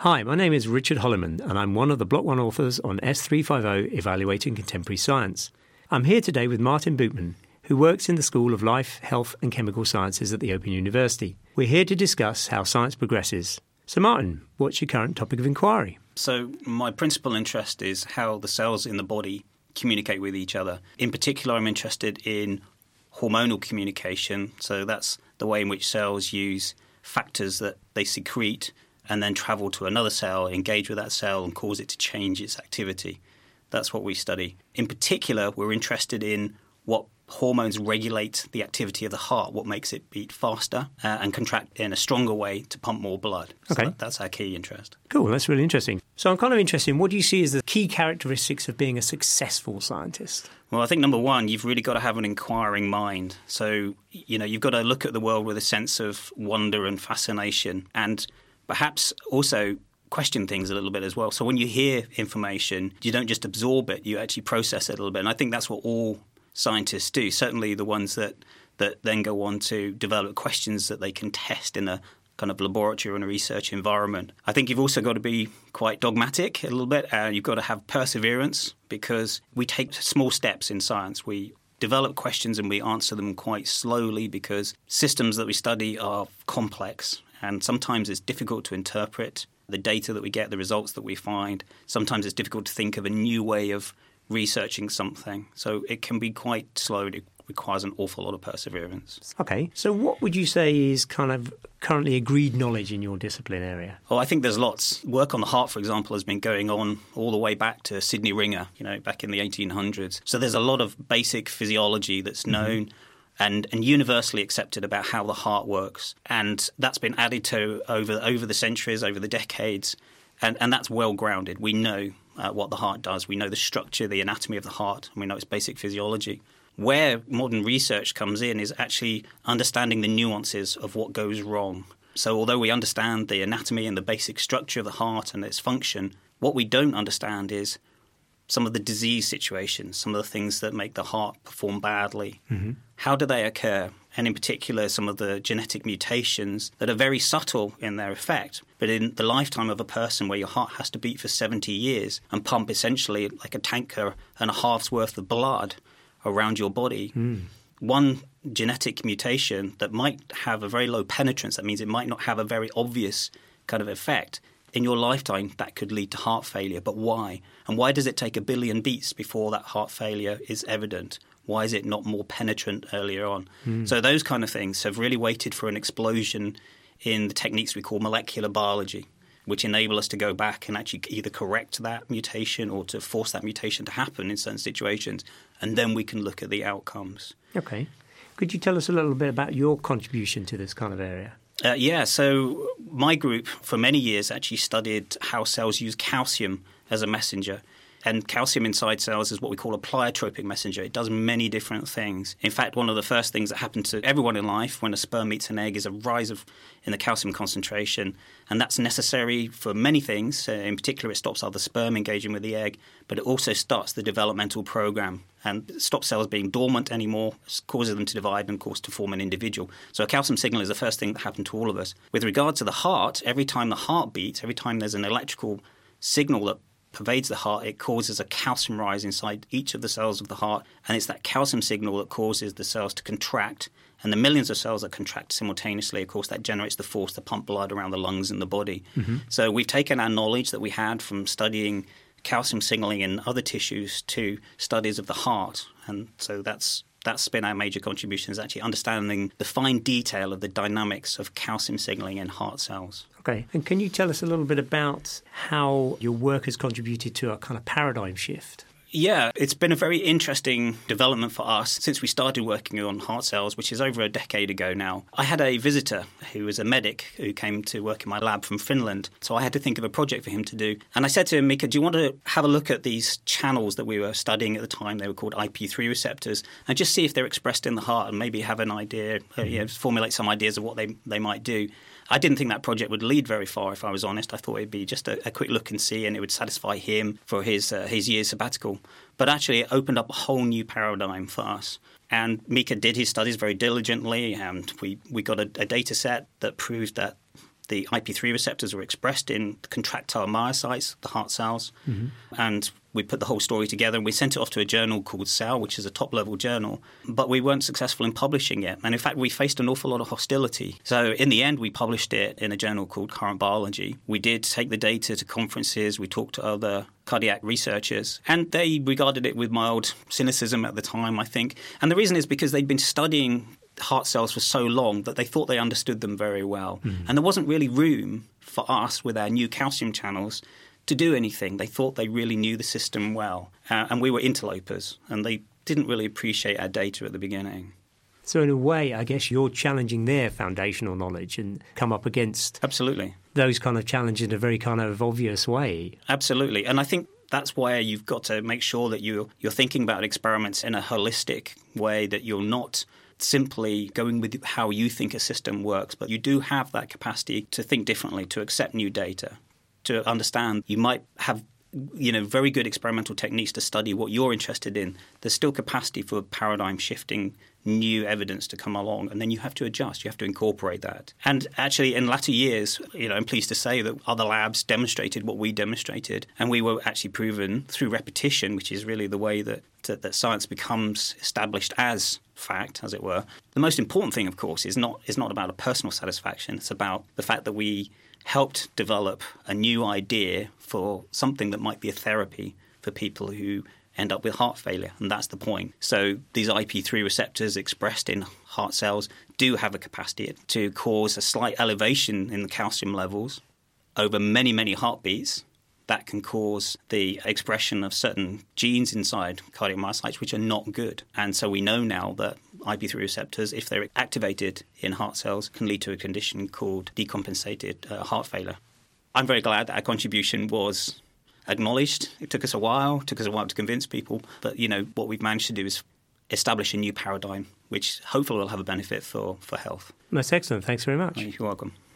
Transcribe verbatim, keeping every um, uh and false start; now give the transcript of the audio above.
Hi, my name is Richard Holliman, and I'm one of the Block one authors on S three fifty Evaluating Contemporary Science. I'm here today with Martin Bootman, who works in the School of Life, Health and Chemical Sciences at the Open University. We're here to discuss how science progresses. So Martin, what's your current topic of inquiry? So my principal interest is how the cells in the body communicate with each other. In particular, I'm interested in hormonal communication. So that's the way in which cells use factors that they secrete and then travel to another cell, engage with that cell and cause it to change its activity. That's what we study. In particular, we're interested in what hormones regulate the activity of the heart, what makes it beat faster uh, and contract in a stronger way to pump more blood. So Okay. that, that's our key interest. Cool, that's really interesting. So I'm kind of interested in what do you see as the key characteristics of being a successful scientist? Well, I think number one, you've really got to have an inquiring mind. So, you know, you've got to look at the world with a sense of wonder and fascination and perhaps also question things a little bit as well. So when you hear information, you don't just absorb it, you actually process it a little bit. And I think that's what all scientists do, certainly the ones that, that then go on to develop questions that they can test in a kind of laboratory or in a research environment. I think you've also got to be quite dogmatic a little bit, and you've got to have perseverance because we take small steps in science. We develop questions and we answer them quite slowly because systems that we study are complex and sometimes it's difficult to interpret the data that we get, the results that we find. Sometimes it's difficult to think of a new way of researching something. So it can be quite slow. It requires an awful lot of perseverance. Okay, so what would you say is kind of currently agreed knowledge in your discipline area? Oh, I think there's lots. Work on the heart, for example, has been going on all the way back to Sidney Ringer, you know, back in the eighteen hundreds. So there's a lot of basic physiology that's known mm-hmm. and, and universally accepted about how the heart works. And that's been added to over over the centuries, over the decades, and, and that's well grounded. We know uh, what the heart does. We know the structure, the anatomy of the heart, and we know its basic physiology. Where modern research comes in is actually understanding the nuances of what goes wrong. So although we understand the anatomy and the basic structure of the heart and its function, what we don't understand is some of the disease situations, some of the things that make the heart perform badly. Mm-hmm. How do they occur? And in particular, some of the genetic mutations that are very subtle in their effect. But in the lifetime of a person where your heart has to beat for seventy years and pump essentially like a tanker and a half's worth of blood around your body, mm. one genetic mutation that might have a very low penetrance, that means it might not have a very obvious kind of effect, in your lifetime that could lead to heart failure. But why? And why does it take a billion beats before that heart failure is evident? Why is it not more penetrant earlier on? Mm. So those kind of things have really waited for an explosion in the techniques we call molecular biology, which enable us to go back and actually either correct that mutation or to force that mutation to happen in certain situations, and then we can look at the outcomes. Okay. Could you tell us a little bit about your contribution to this kind of area? Uh, yeah, so my group for many years actually studied how cells use calcium as a messenger. And calcium inside cells is what we call a pleiotropic messenger. It does many different things. In fact, one of the first things that happens to everyone in life when a sperm meets an egg is a rise of in the calcium concentration. And that's necessary for many things. Uh, in particular, it stops other sperm engaging with the egg, but it also starts the developmental program and stops cells being dormant anymore, causes them to divide and cause to form an individual. So a calcium signal is the first thing that happened to all of us. With regard to the heart, every time the heart beats, every time there's an electrical signal that pervades the heart, it causes a calcium rise inside each of the cells of the heart, and it's that calcium signal that causes the cells to contract, and the millions of cells that contract simultaneously, of course, that generates the force to pump blood around the lungs and the body. Mm-hmm. So we've taken our knowledge that we had from studying calcium signaling in other tissues to studies of the heart, and so that's that's been our major contribution, is actually understanding the fine detail of the dynamics of calcium signaling in heart cells. Okay. And can you tell us a little bit about how your work has contributed to a kind of paradigm shift? Yeah, it's been a very interesting development for us since we started working on heart cells, which is over a decade ago now. I had a visitor who was a medic who came to work in my lab from Finland, so I had to think of a project for him to do. And I said to him, Mika, do you want to have a look at these channels that we were studying at the time? They were called I P three receptors, and just see if they're expressed in the heart and maybe have an idea, uh, you know, formulate some ideas of what they, they might do. I didn't think that project would lead very far, if I was honest. I thought it'd be just a, a quick look and see, and it would satisfy him for his uh, his year's sabbatical. But actually, it opened up a whole new paradigm for us. And Mika did his studies very diligently, and we, we got a, a data set that proved that the I P three receptors were expressed in contractile myocytes, the heart cells, mm-hmm. and we put the whole story together and we sent it off to a journal called Cell, which is a top-level journal, but we weren't successful in publishing it. And in fact, we faced an awful lot of hostility. So in the end, we published it in a journal called Current Biology. We did take the data to conferences. We talked to other cardiac researchers, and they regarded it with mild cynicism at the time, I think. And the reason is because they'd been studying heart cells for so long that they thought they understood them very well. Mm. And there wasn't really room for us with our new calcium channels to do anything. They thought they really knew the system well. Uh, and we were interlopers, and they didn't really appreciate our data at the beginning. So in a way, I guess you're challenging their foundational knowledge and come up against Absolutely. those kind of challenges in a very kind of obvious way. Absolutely. And I think that's where you've got to make sure that you, you're thinking about experiments in a holistic way, that you're not simply going with how you think a system works, but you do have that capacity to think differently, to accept new data, to understand you might have, you know, very good experimental techniques to study what you're interested in. There's still capacity for paradigm shifting new evidence to come along, and then you have to adjust. You have to incorporate that. And actually, in latter years, you know, I'm pleased to say that other labs demonstrated what we demonstrated, and we were actually proven through repetition, which is really the way that, that, that science becomes established as fact, as it were. The most important thing, of course, is not is not about a personal satisfaction. It's about the fact that we helped develop a new idea for something that might be a therapy for people who end up with heart failure, and that's the point. So these I P three receptors expressed in heart cells do have a capacity to cause a slight elevation in the calcium levels over many, many heartbeats. That can cause the expression of certain genes inside cardiomyocytes which are not good. And so we know now that I P three receptors, if they're activated in heart cells, can lead to a condition called decompensated uh, heart failure. I'm very glad that our contribution was acknowledged. It took us a while, it took us a while to convince people. But, you know, what we've managed to do is establish a new paradigm, which hopefully will have a benefit for, for health. That's excellent. Thanks very much. You're welcome.